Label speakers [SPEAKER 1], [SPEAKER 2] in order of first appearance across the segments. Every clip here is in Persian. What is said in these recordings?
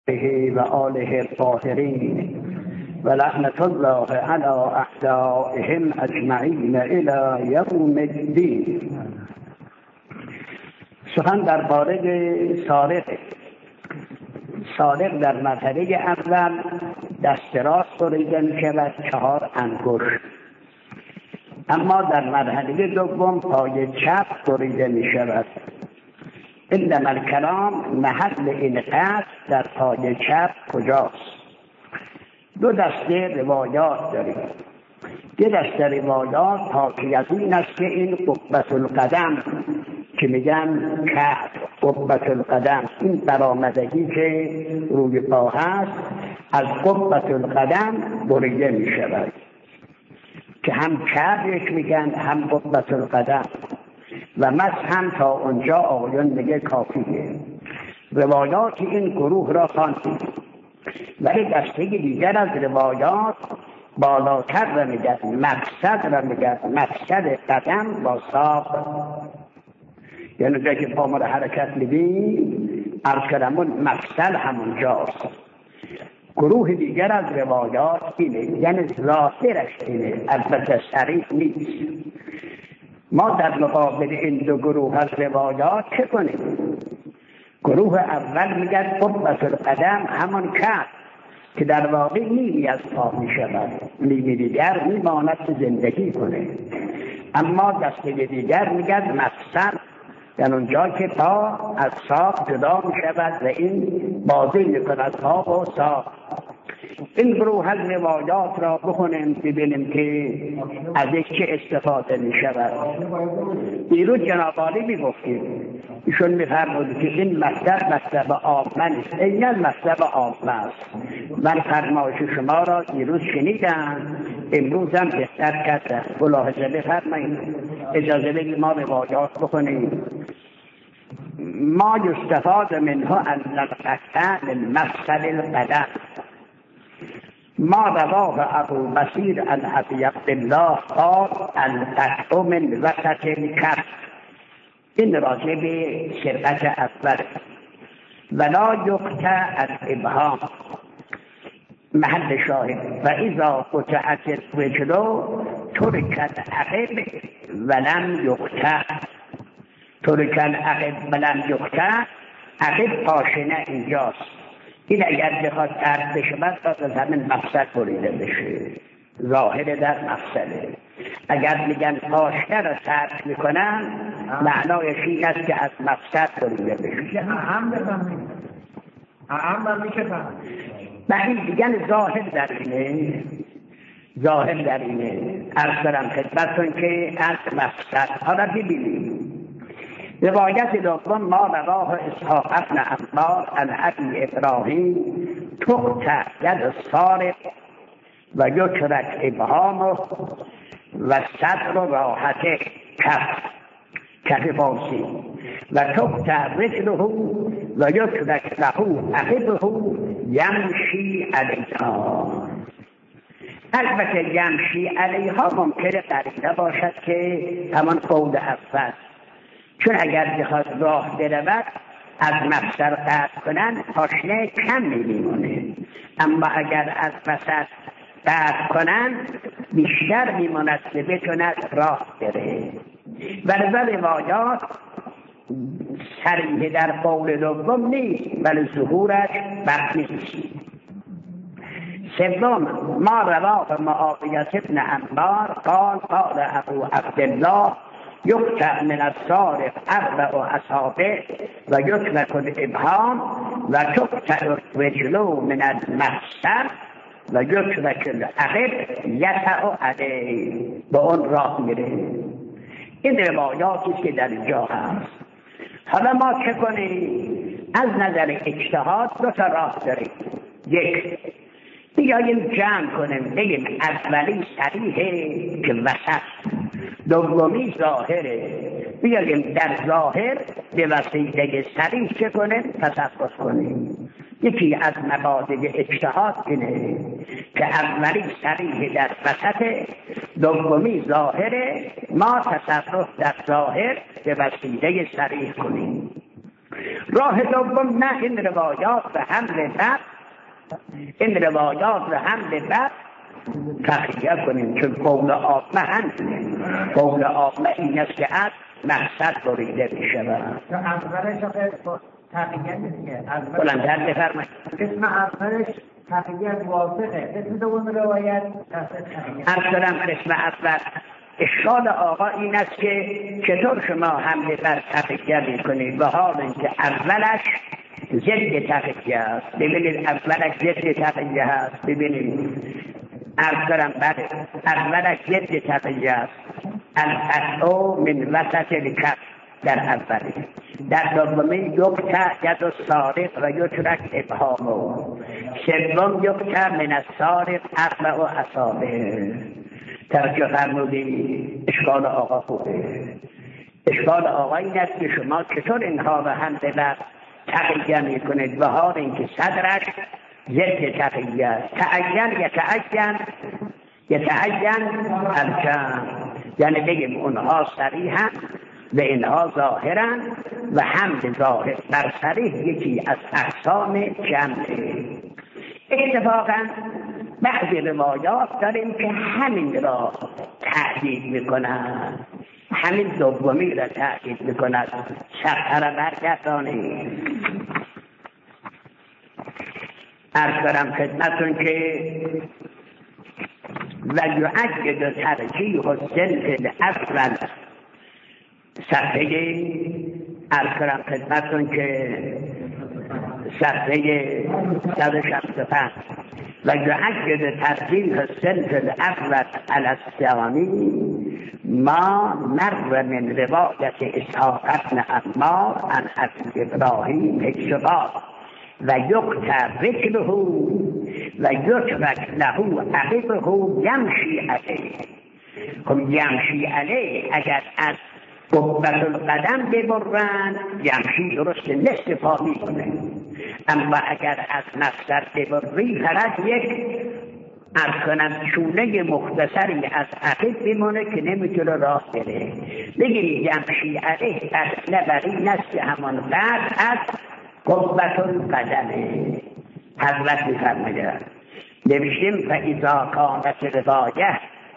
[SPEAKER 1] و آله الطاهرین و لعنت الله علی اعدائهم اجمعین الی یوم الدین. سخن درباره سارق در مرحله اول دست راست بریده می شود 4 انگشت، اما در مرحله دوم پای چپ بریده می شود. انما الکلام محل این قصد در پای چپ کجاست؟ 2 دسته روایات داریم. یه دسته روایات حاکی از این است که این قبة القدم که میگن کعب، قبة القدم، این برآمدگی که روی پا هست از قبة القدم بریده می شود که هم کعبش میگن هم قبة القدم و مسح هم تا اونجا آقایون میگه کافیه. روایات این گروه را خواندیم، ولی دسته دیگر از روایات بالاتر را میگن، مقصد را میگن، مقصد قدم با ساق، یعنی جایی که پا ما را حرکت میدیم ارکرمون مقصد همونجاست. گروه دیگر از روایات اینه، یعنی ظاهرش اینه، البته صریح نیست. ما در مقابل این 2 گروه از روایات چه کنیم؟ گروه اول میگن قبة القدم همون کعب که در واقع نیمی از پا می شود، نیمی دیگر میماند که زندگی کنه. اما دسته دیگر میگن مقصد، یعنی اونجا که پا از ساق جدا می شود و این بازی می کند پا و ساق. این گروه از روایات را بخونیم ببینیم که از یک چه استفاده می شود. دیروز جناب عالی می گفتیم، ایشون می فرمود که این مطلب عامه است، این مطلب عامه است. من فرمایش شما را دیروز شنیدم، امروز هم بهتر کردم. ملاحظه بفرمایید، اجازه بدید ما روایات بخونیم. ما یستفاد منه ان القطع من مفصل القدم ما رواه ابو بصیر عن ابی عبدالله قال القطع من وسط الکف. این راجع به سرقت اول. ولا یقطع الابهام، محل شاهد. و اذا قطعت الرجل ترک العقب ولم یقطع، ترک العقب ولم یقطع، عقب پاشنه اینجاست. این اگر بخواد ترک بشه باید از همین مقصد بریده بشه، ظاهر در مقصده. اگر میگن پاشنه را ترک میکنن معنایش این است که از مقصد بریده بشه.
[SPEAKER 2] هم بفهمید، هم میکفن
[SPEAKER 1] این دیگن ظاهر در اینه، ظاهر در اینه. عرض دارم خدمتتون که از مقصد ها را ببینیم. روایت دوم ما رواه اسحاق ابن عمار عن ابی ابراهیم تقطع ید السارق و یترک ابهامه و صدر راحته کف فارسی و تقطع رجله و یترک له عقبه یمشی علیها. البته یمشی علیها ممکنه قریبه باشد که همان قول اول، چون اگر بخواد راه برود از مفصل قطع کنن پاشنه کم میمونه، اما اگر از وسط قطع کنن بیشتر میموند که بتوند راه بره. ولذا روایات صریح در قول دوم نیست، ولی ظهورش بد نیست. سوم ما رواه معاویه بن عمار قال قال ابو عبدالله یقطع من السارق 4 اصابع و یترک الابهام و تقطع الرجل من المفصل و یترک العقب یطع علیه، به اون راه میره. این روایاتی که در اینجا هست. حالا ما چه کنیم؟ از نظر اجتهاد 2 تا راه داریم. یک، بیاییم جمع کنیم، بگیم اولی صریحه که وسط، دومی ظاهره. بیاییم در ظاهر به وسیله صریح چه کنیم؟ تصرف کنیم. یکی از مبادئ اجتهاد اینه که اولی صریح در وسط، دومی ظاهره. ما تصرف در ظاهر به وسیله صریح کنیم. راه دوم نه این روایات و حمل بر تخیه کنیم، چون قول عامه همینه. قول عامه این است که از مقصد بریده می شود.
[SPEAKER 2] اولش تقیه نیست،
[SPEAKER 1] بلندتر بفرمایید.
[SPEAKER 2] اسم اولش تقیه واضحه، اسم دوم روایت
[SPEAKER 1] اسم اول اشکال آقا این است که چطور شما حمله بر تقیه می کنید و حال اینکه اولش ضد تقیه است. ببینید اولش ضد تقیه است. ببینید اولش ضد تقیه است. الفتح من وسط الکف در اولی، در دومی یکتر ید و سارق و یترک ابهامه، سوم یکتر من السارق اربع و اصابع. توجه فرمودید؟ اشکال آقا خوبه. اشکال آقا این است که شما چطور اینها را هم به تقیه می کنید و حال اینکه صدرش ضد تقیه است. یتعین الجمع، یعنی بگیم اونها صریحا و اینها ظاهرا و حمل ظاهر بر صریح یکی از اقسام جمعه. اتفاقا بعضی روایات داریم که همین را تأکید میکنند، همین دومی را تأکید میکند. صفحه را برگردانید. عرض دارم خدمتون که و یعجد ترجیح السن الاول، صفحه ارکرم خدمتون که صفحه 165 و یعجد ترجیح السن الاول علی الثانی ما مر من روایت اسحاق بن عمار عن ابی ابراهیم حجبات و یقطع رجله و یترک له عقبه یمشی علیه. خب یمشی علیه اگر از قبة القدم ببرند یمشی درست نصف پا میکنه، اما اگر از مفصل ببری فقط یک از کنم چونه مختصری از عقب بمونه که نمیتونه راه بره. بگیرید یمشی علیه اصلا بری نست همان بعد از قبة القدم. حضرت میفرماید نوشتیم فاذا کانت روایه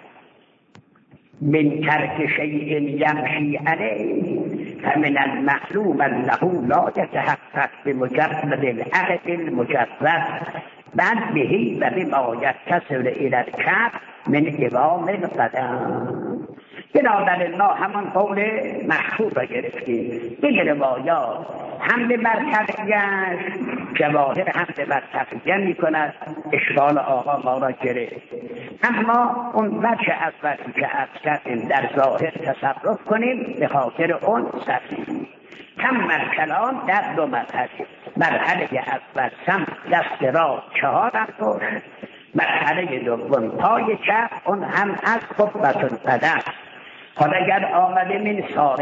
[SPEAKER 1] من ترک شیء یمشی علیه فمن المعلوم له لا یتحقق بمجرد العقد المجرد بل بهی و بما یتصل الی الکعب من عظام القدم. بنابراین ما همان قول محفوظ را گرفتیم. این روایات حمله بر تقیه، جواهر حمله بر تقیه می کند. اشکال آقا ما را گرفت. اما اون وجه اولی که اصلا در ظاهر تصرف کنیم به خاطر اون صحیح. کم کلام در دو مرحله. مرحله اول سمت دست را 4 انگشت، مرحله دوم پای چپ اون هم از قبة القدم. حالا اگر آمده من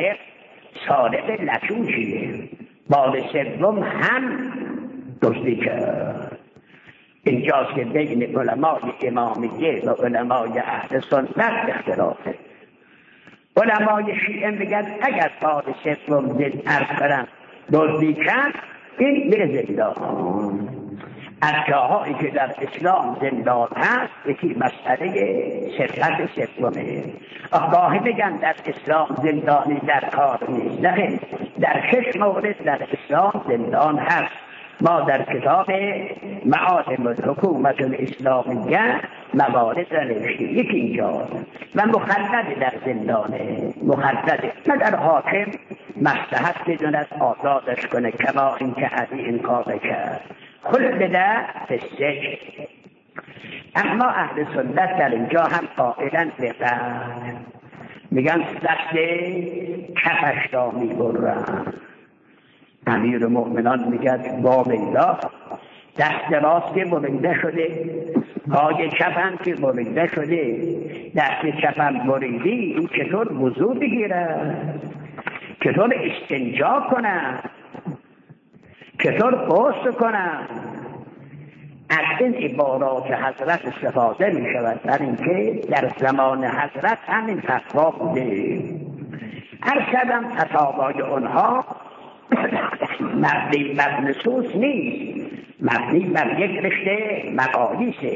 [SPEAKER 1] سارق لچوشیه، بار سوم هم دزدی کرد. اینجاست که بین علمای امامیه و علمای اهل سنت اختلافه. علمای شیعه میگن اگر بار سوم دزدی کرد این میره زندان. از جاهایی که در اسلام زندان هست یکی مسئله صفت سومه. آگاهی بگن در اسلام زندانی در کار نیست. نه، در 6 مورد در اسلام زندان هست. ما در کتاب معالم الحکومت الاسلامیه موارد را نوشتیم. یکی اینجا و مخلد در زندانه، مخلده، مگر حاکم مصلحت بدوند آزادش کنه، کما اینکه علی این کار کرد خلده فی السجن. اما اهل سنت در اینجا هم قائلا بقدر میگن دست کفش را میبرن. امیر المؤمنان میگن با بالله دست راست که بریده شده، پای چپم که بریده شده، دست چپم بریدی این چطور وضو بگیره، چطور استنجا کنه، چطور غسل کنه. از این عبارات حضرت استفاده می شود در اینکه در زمان حضرت همین فتوا بوده. هر شدم فتاوای اونها مبنی بر نصوص نیست، مبنی بر یک رشته مقاییسه.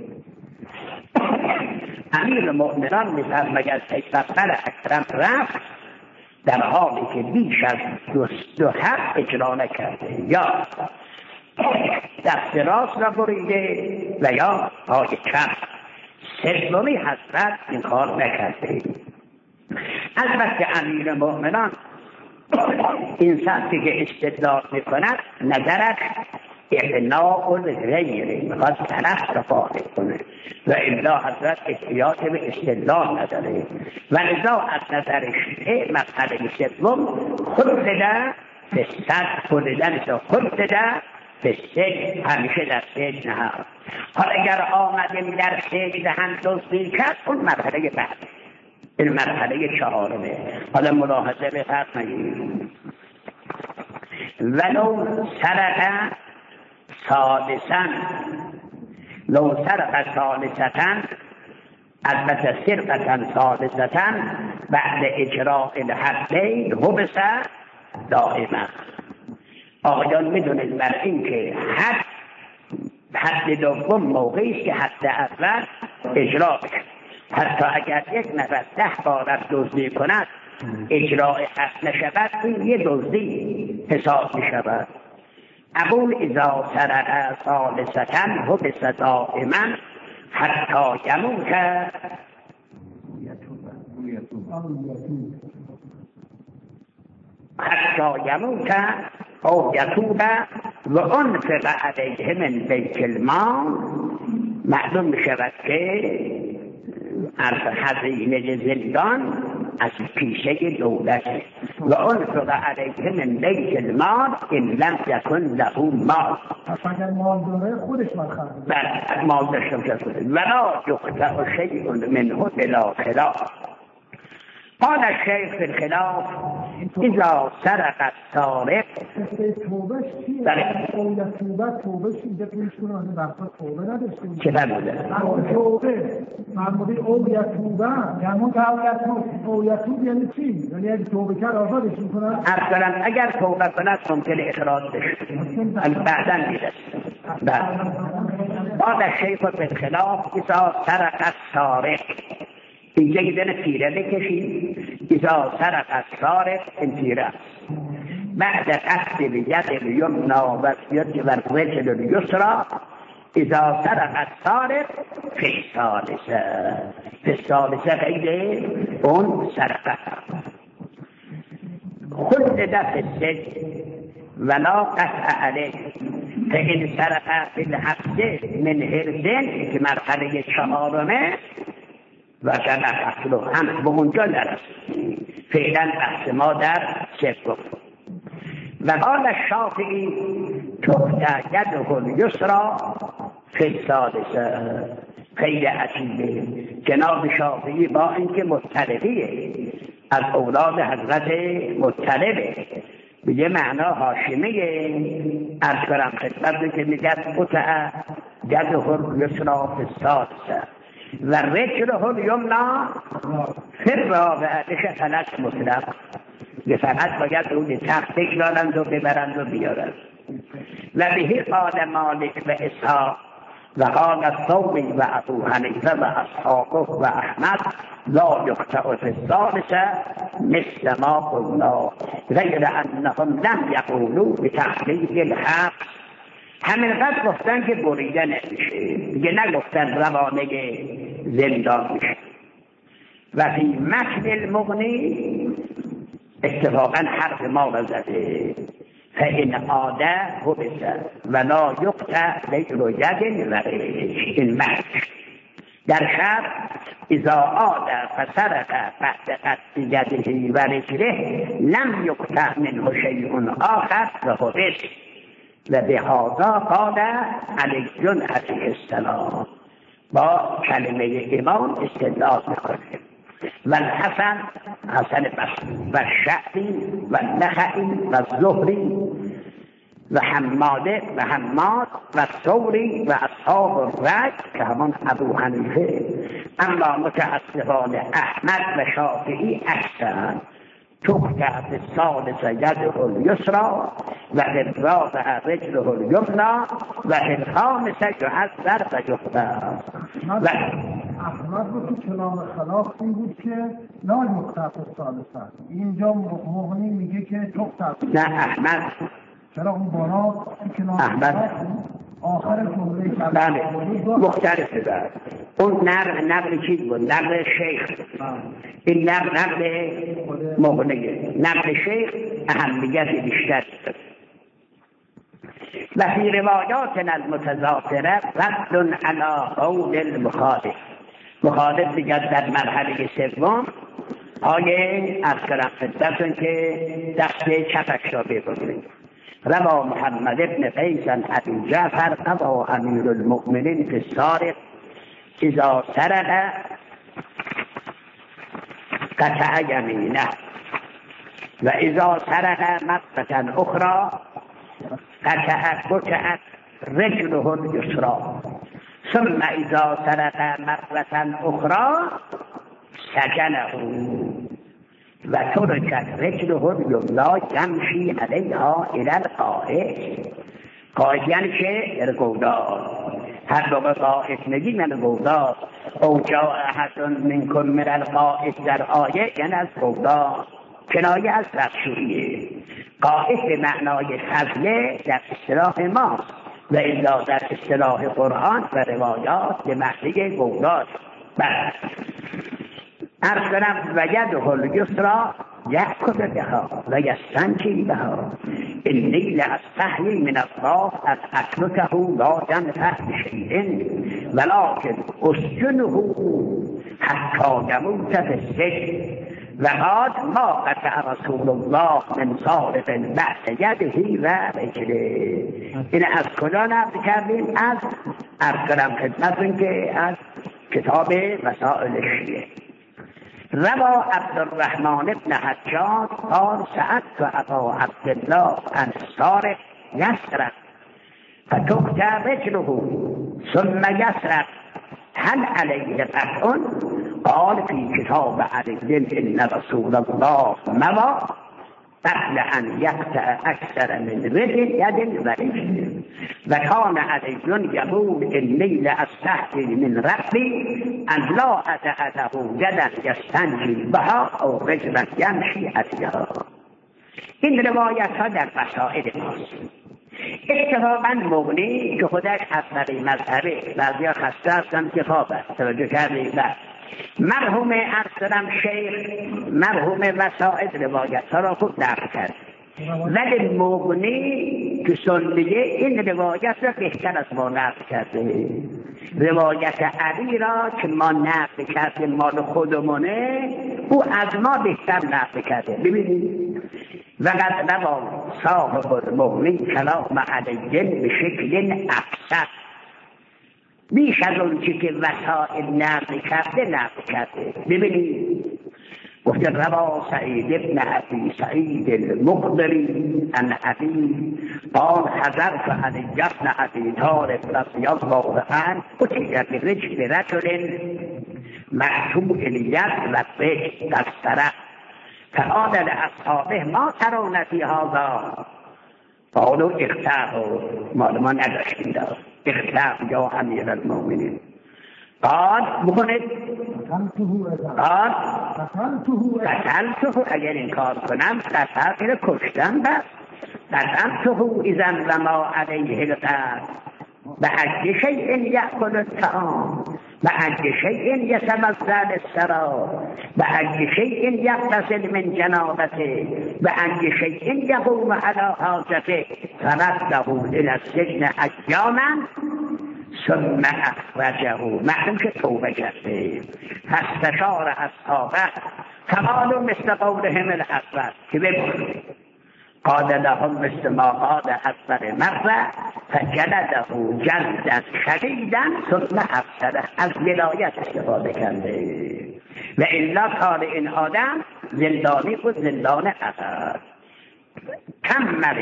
[SPEAKER 1] امیرالمؤمنین می‌فرماید پیغمبر اکرم رفت در حالی که بیش از دو حق اجرا نکرده، یا دست راست را بریده و یا پای چپ. سومی حضرت این کار نکرده. البته امیرالمؤمنین این سطحی که استدلال میکند نظرش اقناع الغیره، میخواد طرف را قانع کنه و الا حضرت احتیاط به استدلال نداره و لذا از نظرش مسئله سوم خلده به صد خلدن تا خلده به سجن، همیشه در سجن هست. حالا اگر آمدیم در سجن هم دزدی کرد اون مرحله بعد، این مرحله چهارمه. حالا ملاحظه بفرمایید. ولو سرق ثالثا، لو سرق ثالثا، البته سرقة ثالثا بعد اجراء الحدین حبس دائما. آقایان میدونید بر این که حد دوم موقعی است که حد اول اجرا بشه. حتی اگر یک نفر 10 بار دزدی کند اجراء حد نشود، این یه دزدی حساب می شود. اقول اذا سرق ثالثة حبس دائما حتی یموت او یتوب و انفق علیه من بیت المال. معلوم می شود که هزینه زندان از پیشه دولت و انفق علیه من بیت المال ان لم یکن له مال.
[SPEAKER 3] اگر مال داره خودش مخرج.
[SPEAKER 1] بله، مال داشته باشه ولا یقطع شیء منه بلا خلاف. قال الشیخ فی الخلاف اذا سرق السارق.
[SPEAKER 3] توبهش چیه؟ توبهش اینجا پیش کنه وقتا توبه نداشته.
[SPEAKER 1] چه فرموده؟
[SPEAKER 3] توبه فرموده او یتوبه، یعنی او یتوب یعنی چی؟ یعنی اگه توبه کرد آزادش میکنن؟
[SPEAKER 1] اصلا اگر توبه کند ممکنه اخراج بشه، بعدا میرسه. قال الشیخ فی الخلاف اذا سرق السارق، اینجا که دن تیره بکشید. اذا سرق السارق این تیره بعد قصد ید الیمنا و الرجل الیسرا. اذا سرق السارق فی الثالثه غیر اون سرقه. خلد فی السجن ولا قطع علیه فإن سرق فی الحبس من هرزن که مرحله چهارمه و جمع قتل هم به اونجا نرسید. فعلا بحث ما در سوم. و قال الشافعی تقطع یده الیسرا فی الثالثه. خیلی عجیبه. جناب شافعی با اینکه مطلبیه از اولاد حضرت مطلبه، به یه معنا هاشمیه، از برم خدمت که میگه قطع یده الیسرا فی الثالثه و رجله الیمنا فی الرابعه. بشه فلک مطلق، یه فقط باید اون تخت بگذارند و ببرند و بیارند. و بهی قال مالک و اسحاق و قال الثوری و ابو حنیفه و اصحابه و احمد لا یقطع فی الثالثه مثل ما قلنا غیر انهم لم یقولوا بتحلیل الحبس. همینقدر گفتن که بریده نمیشه، دیگه نگفتن روانه زندان میشه. و فی متن المغنی اتفاقا حرف ما را زده فإن عاده حبس ولا یقطع غیر ید و این متن در شرط اذا عاده فسرق بعد قطع یده و رجله لم یقطع منه شیء آخر و حبس. و به هذا قال علی علیه السلام. با کلمه ایمان استدلال میکنه. و الحسن حسن بصری و شعبی و نخعی و زهری و حماد و ثوری و اصحاب الرأی که همان ابو حنیفه. اما متاسفانه احمد و شافعی اکثر تخت الثالث یده الیسری و ابرازها رجله الیمنی و الخامس یعذر و یفتر.
[SPEAKER 3] احمد رو تو کلام خلاف این بود که لا یخطف الثالث است. اینجا مغنی میگه که تخت.
[SPEAKER 1] نه احمد
[SPEAKER 3] چرا اون بالا کلام
[SPEAKER 1] احمد
[SPEAKER 3] آخر جمله
[SPEAKER 1] بله مختلفه داره. اون نقل چیز بود، نقل شیخ. این نقل مغنیه. نقل شیخ اهمیت بیشتر داره. و فی روایاتنا المتضافره رد علی قول المخالف. مخالف دیگر در مرحله سوم آیه از کرم خدمتتون که دست چپش را ببرید. روا محمد ابن قیس ابی جعفر قضا امیر المؤمنین فی السارق اذا سرق قطع یمینه و اذا سرق مرة اخرى قطعت رجله الیسری ثم اذا سرق مرة اخرى سجنه و ترکت رجله الیمنی یمشی علیها الی القائد. قائد یعنی چه؟ گودار. هر موقع قائد نگیم یعنی گودار. او جاء احد منکم من القائد در آیه یعنی از گودار، کنایه از دستشویی. قائد به معنای فضله در اصطلاح ماست و الا در اصطلاح قرآن و روایات به معنی گودار. بله ارسلم و یده الیسری یأکل بها و یستنجی بها انی لاستحیی من الله ان اترکه لا ينفع بشیء ولکن اسجنه حتی یموت فی السجن و قال ما قطع رسول الله من سارق بعد یده و رجله. این از کجا نقل کردیم؟ از ارسلم خدمتتون که از کتاب مسائل شیعه. روا عبدالرحمن ابن حجاج قال سألت ابا عبدالله عن السارق يسرق فتقطع رجله ثم يسرق هل عليه قطع؟ قال في كتاب علي ان رسول الله موى قبل ان يقطع اكثر من رجل يد ورجل وكان علي يقول اني لاستحيي من ربي ان لا اتأته يدا يستنجي بها او رجلا يمشي عليها. این روایت ها در مسائل ماست. اتفاقا مغنی که خودش اصلی مذهبه، بعضی ها خسته هستن که خواب است توجه کردید. مرحوم ارسلم شیخ مرحوم مسائل روایت ها را خود نقل کرد، ولی مغنی که سنیه این روایت را بهتر از ما نقل کرده. روایت علی را که ما نقل کردیم مال خودمونه، او از ما بهتر نقل کرده. ببینید وقد روا صاحب المغنی کلام علی به شکل افسد، بیش از اون چی که وسائل نقل کرده. ببینید گفت روا سعید ابن ابی سعید المقبری ان ابی قال حضرت علی ابن ابی طالب رضی الله عنه اتیت برجل رجل مقطوع الید و رجل دستره فقال لاصحابه ما ترون فی هذا؟ قالوا اختار مال ما نداشتیم اختار یا امیر المؤمنین. قال بکنید قتلته اگر این کار کنم قتل را کشتم بس قتلته اذن و ما علیه القتل به اجل شیء یأکل الطعام به اجل شیء یتمثل السرا به اجل شیء یغتسل من جنابته به اجل شیء یقوم علی حاجته فرده الی السجن ایاما ثم اخرجه. معلوم که توبه کرده. فاستشار اصحابه فقالوا مثل قولهم الاول که بگوید قال لهم مثل ما قال اول مره فجلده جلدا شدیدا ثم افسده. از ولایت استفاده کرده و الا کار این آدم زندانی بود، زندان ابد. تمر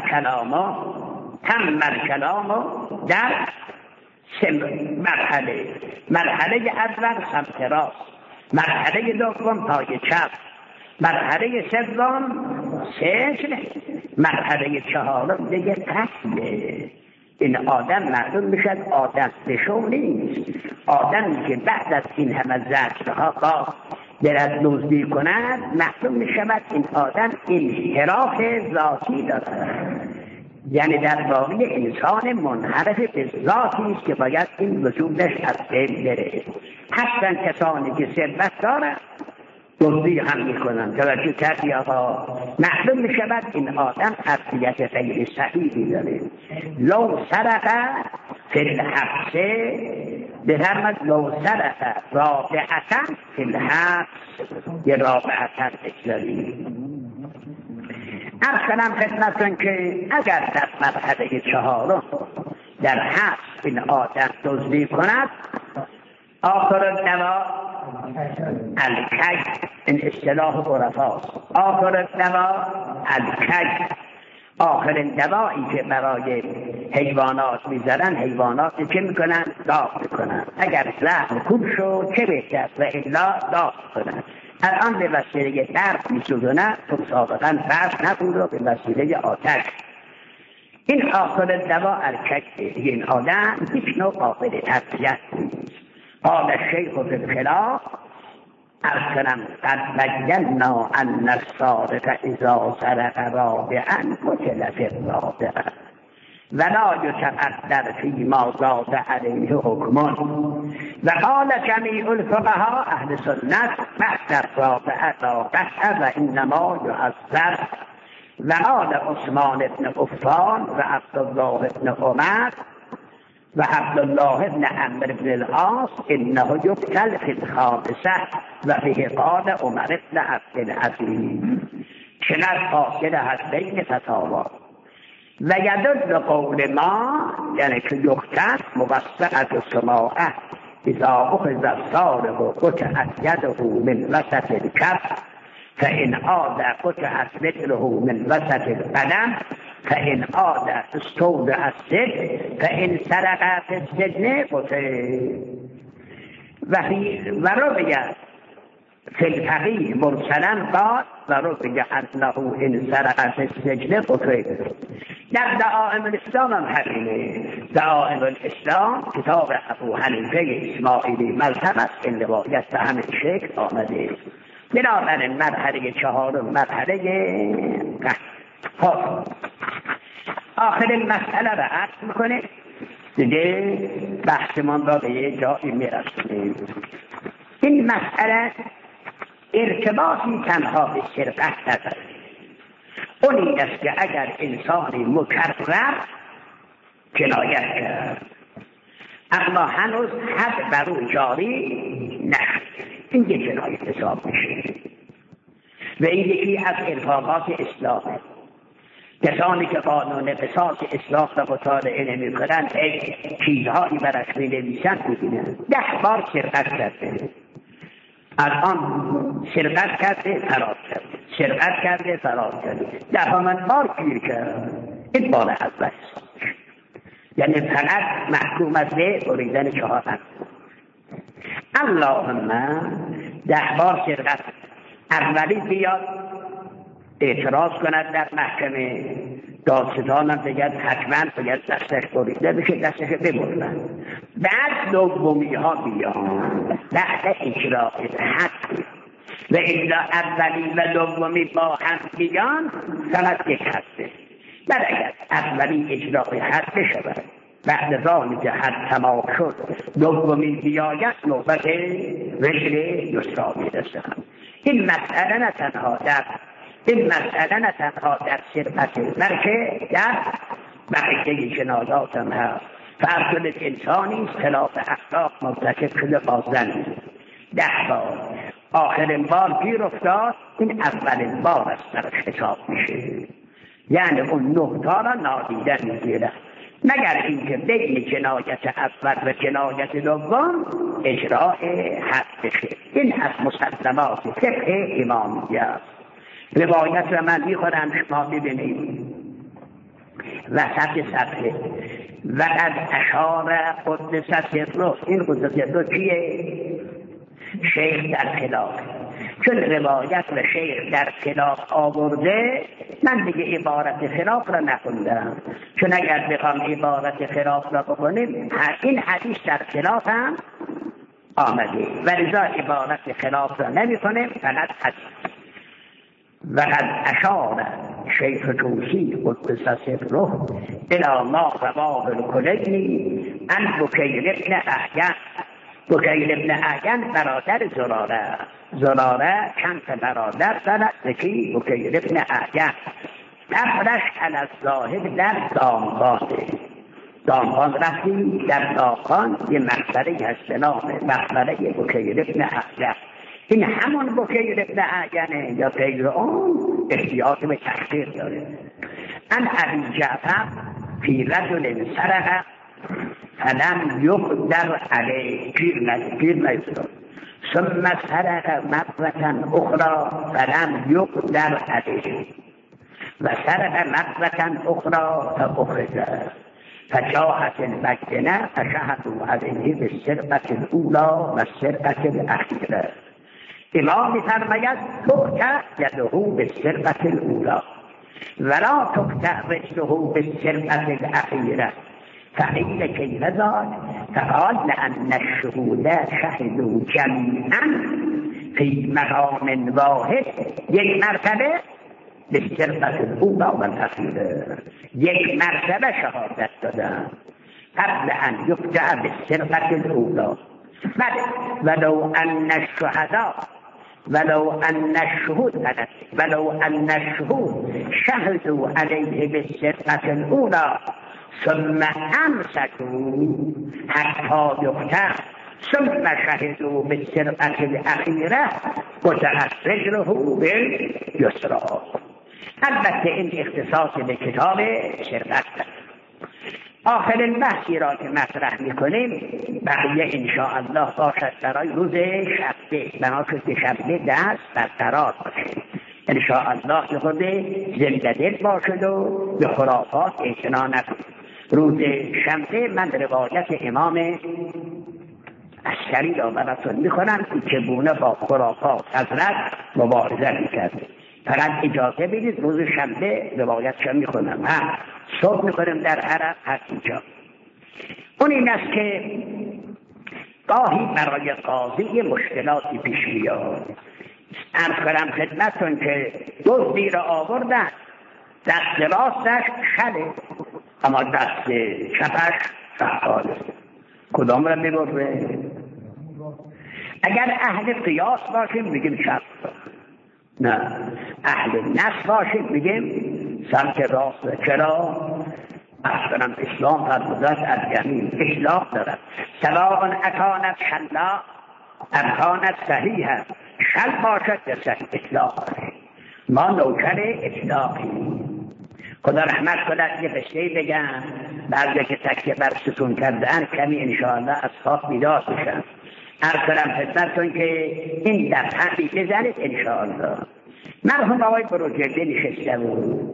[SPEAKER 1] کلامو در مرحله اول سمت راست، مرحله دوم پای چپ، مرحله سوم سجن، مرحله چهارم دیگه قتله. این آدم معلوم میشد آدم بشو نیست. آدمی که بعد از این همه زجرها باز برد دزدی کند، معلوم میشود این آدم انحراف ذاتی دارد، یعنی در واقع انسان منحرف به ذاتی است که باید این وجودش از بین بره. هستن کسانی که ثروت دارند دزدی هم میکنن، توجه کردی آقا؟ معلوم میشود این آدم اصلیت غیر صحیحی داره. لو سرقه فی الحبس، بفرمد لو سرقه رابعه فی الحبس، یه رابعه بگذاریم. عرض کنم خدمتتون که اگر در مرحله چهارم در حبس این آدم دزدی کند، آخر الدوا الکی، این اصطلاح عرفاست. آخر الدوا الکی، آخرین دوایی که برای حیوانات میذارن، حیوانات چه میکنن؟ داغ میکنن. اگر زخم خوب شد چه بهتر، و الا داغ کنن. الان به وسیله برق میسوزونن، تو سابقا برق نبود و به وسیله آتش. این آخر دوا الکک، این آدم هیچ نوع قابل تربیت نیست. قال الشیخ فی الخلاف، ارز کنم قد بیننا ان السارق اذا سرق رابعا قتل فی الرابعه ولا یتقدر فیما زاد علیه حکم. و قال جمیع الفقهاء اهل سنت بعد الرابعه لا قطع و انما یعذر. و قال عثمان بن عفان و عبدالله بن عمر و عبدالله بن عمرو بن العاص انه یقتل فی الخامسه و فیه قال عمر بن عبدالعزیز. چنان فاصله هست بین فتاوا. و یدل قول ما، یعنی که یقتل موسعة السماعه اذا اخذ السارق قطعت یده من وسط الکف فإن عاد قطعت رجله من وسط القدم فإن عاد استودع السجن فإن سرق في السجن قتل. و روی فی الفقیه مرسلا قال و روی انه ان سرق فی السجن قتل. در دعائم الاسلام هم همینه. دعائم الاسلام کتاب ابو حنیفه اسماعیلی مذهب است، این روایت به همین شکل آمده. بنابراین مرحله چهارم مرحله آخرین مسئله را عرض میکنه، دیگه بحثمان را به یه جایی میرسونیم. این مسئله ارتباطی تنها به سرقت نداره. اون این است که اگر انسانی مکرر جنایت کرد اما هنوز حد بر او جاری نشد، این یه جنایت حساب میشه. و این یکی از ارفاقات اسلامه. کسانی که قانون قصاص اسلام را مطالعه نمی کنند چیزهایی برش می نویسند ببینند. 10 بار سرقت کرده، الان سرقت کرده فرار کرده، سرقت کرده فرار کرده، 10 بار گیر کرد. این بار اول است، یعنی فقط محکوم است به بریدن 4 انگشت. اللهم 10 بار سرقت، اولی بیاد اعتراض کند در محکمه، دادستان هم بگد حتما باید دستش بریده بشه، دستش ببرن. بعد دومی ها بیان بعد اجراء حد، و الا اولی و دومی با هم بیان فقط یک حده. بعد اگر اولی اجراء حد بشود، بعد رانی که حد تمام شد دومی بیاید نوبت رجل یسرا میرسه. این مسئله نه تنها در سرقت، بلکه در بقیه جنایات هم هست. فرض کنید انسانی خلاف اخلاق مرتکب شده بازدن 10 بار، آخرین بار گیر افتاد، این اولین بار است درش حساب میشه، یعنی اون 9 تا را نادیده میگیره، مگر اینکه بین جنایت اول و جنایت دوم اجراء حد بشه. این از مسلمات فقه امامیه است. روایت را من میخورم شما ببینید وسط صفحه وقد اشار قدس سره. این قدس سره کیه؟ شیخ در خلاف چون روایت و شعر در خلاف آورده، من دیگه عبارت خلاف را نخوندم، چون اگر بخوام عبارت خلاف را بکنیم این حدیث در خلاف هم آمده و لذا عبارت خلاف را نمی کنیم، فقط حدیث. وقد اشار شیخ توسی قدس سره الى ما رواه الکلینی عن بکیر ابن احیان. بکیر ابن احیان برادر زراره چند تا برادر دارد، یکی بکیر ابن احیان تفرش علی الزاهد در دامغان رفتیم، در دامغان یه مقبره هست به نام مقبره بکیر ابن احیان. این همون بکیر ابن احیانه یا غیر اون؟ احتیاط به تحقیق داره. ان ابی جعفر فی رجل سرق فلم یقدر علیه، گیر نیفتاد، ثم سرق مرة اخرى فلم یقدر علیه و سرق مرة اخرى فاخذ فجاءت البینة فشهدوا علیه بالسرقة الاولى و السرقة الاخیره. امام می‌فرماید تقطع یده بالسرقة الاولى ولا تقطع رجله بالسرقة الاخیره. فقیل کیف ذاک؟ فقال لأن الشهود شهدوا جمیعا فی مقام واحد، یک مرتبه بالسرقة الاولى و الاخیره، یک مرتبه شهادت دادن قبل ان یقطع بالسرقة الاولى. ولو ان الشهداء ولو ان الشهود شهدوا عليه بالسرقة الاولى ثم امسكوا حتى يقطع ثم شهدوا بالسرقة الاخیره قطعت رجله بالیسری. البته این اختصاص به کتاب سرقت دارد. آخرین بحثی را که مطرح میکنیم بقیه انشاءالله باشد برای روز شنبه، بنابراین که شنبه دست برقرار باشه انشاءالله که خود زنده دل باشد و به خرافات اعتنا نکنید. روز شنبه من روایت امام عسکری را براتون میخونم که چگونه با خرافات حضرت مبارزه میکرد. فقط اجازه بدید روز شنبه روایتشو میخونم. صبح میکنم در عرب هست اینجا. اون این است که گاهی برای قاضی مشکلاتی پیش میاد. عرض کنم خدمتتون که دزدی را آوردن، دست راستش شله اما دست چپش فعاله، کدام را میبره؟ اگر اهل قیاس باشیم میگیم چپ، نه اهل نص باشیم میگیم سمت راست. چرا؟ اصلا اسلام فرمودن از یمین اصلاح دارد. سواء اکانت شلا اکانت صحیح، شل باشد یا صحیح اصلاح باشد. ما نوکر اصلاحی. خدا رحمت کند یه قصه بگم، بعضی که تکیه بر ستون کردن کمی انشاءالله از خواب بیدار بشن. عرض کنم خدمتتون که این دفعه بزنید انشاءالله. مرحوم آقای بروجردی نشسته بود،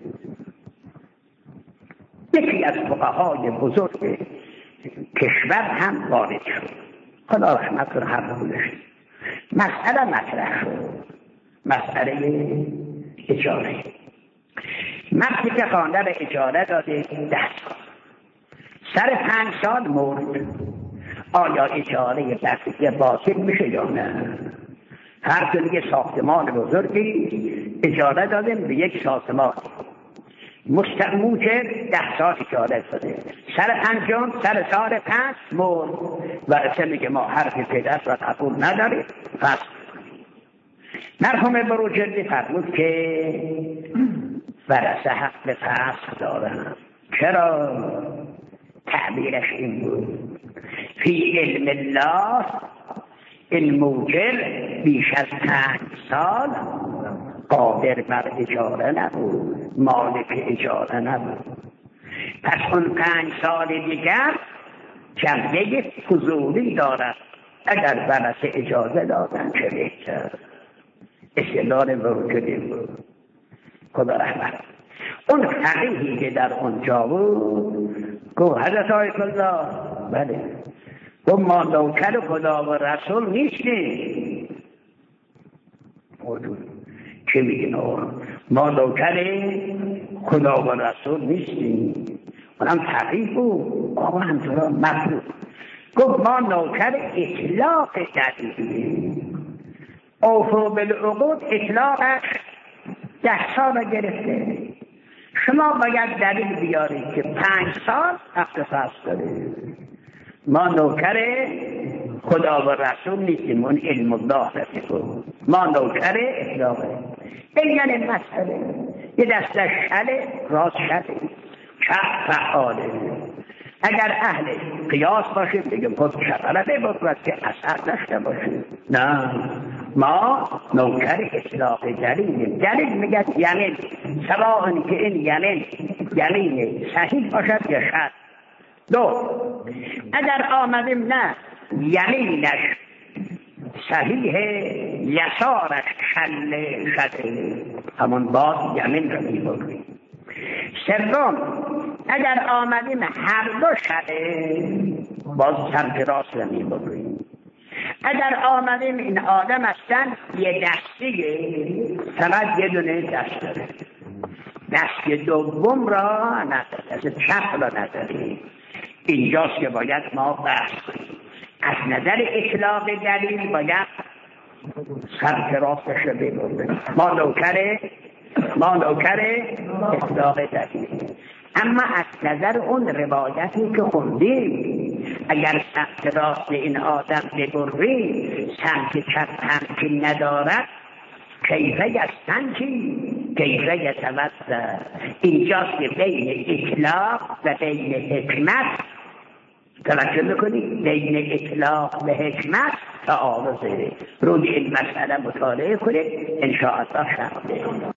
[SPEAKER 1] یکی از فقهای بزرگ کشور هم وارد شد. خدا رحمت کنه هر دولش. مسئله مطرح شد، مسئله اجاره. مردی که خانه به اجاره داده 10 سال، سر 5 سال مرد. آیا اجاره بقیه باطل میشه یا نه؟ هر جایی ساختمان بزرگی اجاره دادیم به یک ساختمان، مستموجر 10 سال اجاره داده، سر 5 سر سال 5 مرد و اصلا میگه ما حرف پدر را قبول نداریم. پس مرحوم بروجردی فرمود که ورثه حق به فسخ دارن. چرا؟ تعبیرش این بود فی علم الله الموجر بیش از 5 سال قادر بر اجاره نبود، مالک اجاره نبود. پس اون 5 سال دیگر جنبه فضولی دارد. اگر ورثه اجازه دادن چه بهتر. استدلال وجودی بود. خدا رحمت. اون فقیهی که در اونجا بود گفت حضرت آیت الله بله گفت ما نوکر خدا و رسول نیستیم. موجود چه میگین ما نوکر خدا و رسول نیستیم. اونم تحریف بود آقا همچنان مفروض گفت ما نوکر اطلاق دلیلیم. اوفو بالعقود اطلاقش 10 سال گرفته. شما باید دلیل بیارید که 5 سال اختصاص داره. ما نوکر خدا و رسول نیستیم، اون علم الله رسول. ما نوکر اطلاقه. این یعنی مسئله یه دسته شله راست شله چپ فعاله. اگر اهل قیاس باشید بگیم خود شغلته بود که اثر داشته باشید. نه ما نوکر اطلاق دلیلیم. دلیل میگه یمین سواء که این یمین صحیح باشد یا شد. دو اگر آمدیم نه یمینش صحیحه یسارش شده همون باز یمین رو میبریم. سوم اگر آمدیم هر دو شده باز سمت راست رو میبریم. اگر آمدیم این آدم هستن یه دستیه فقط یه دونه دست داره، دست دوم را نداره، دست چپ را نداره. اینجاست که باید ما بحث کنیم. از نظر اطلاق دلیل باید سمت راستش رو ببریم. ما نوکر اطلاق دلیل. اما از نظر اون روایتی که خوندیم اگر سمت راست این آدم ببریم سمت چپ هم که ندارد کیفه یستن چی؟ کیفه یتوسط. اینجاست که بین اطلاق و بین حکمت توجه میکنید، بین اطلاق و حکمت تعارضه. روی این مسئله مطالعه کنید انشاءالله شرح